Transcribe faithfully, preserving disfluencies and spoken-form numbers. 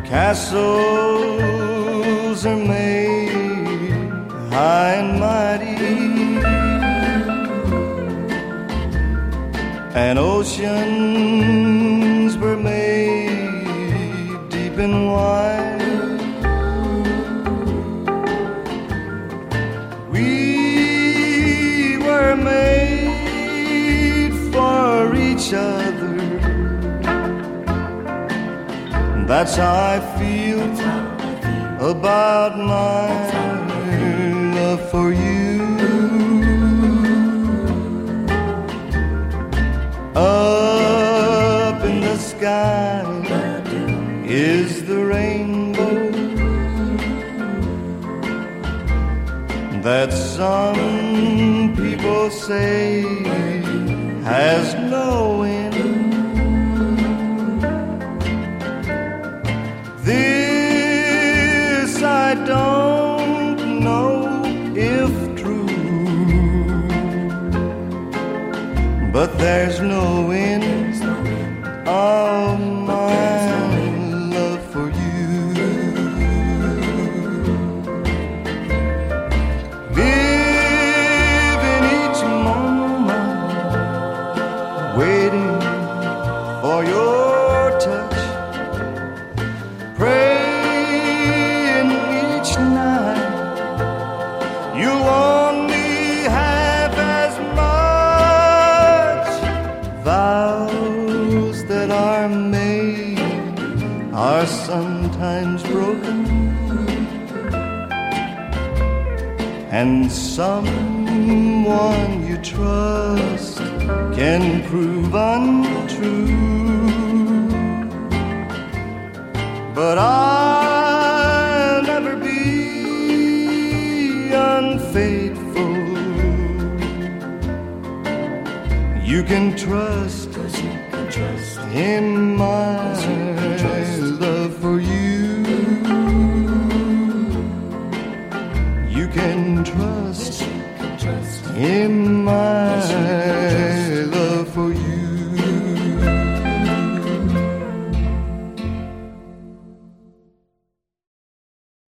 Castles are made high and mighty, and oceans were made deep and wide. We were made for each other. That's how I feel about my love for you. Up in the sky is the rainbow that some people say has no end. This I don't know if true, but there's no end of my love for you. Live in each moment, waiting for your touch. Pray in each night you'll only have as much. Vows that are made are sometimes broken, and someone you trust can prove untrue. But I'll never be unfaithful. You can trust in my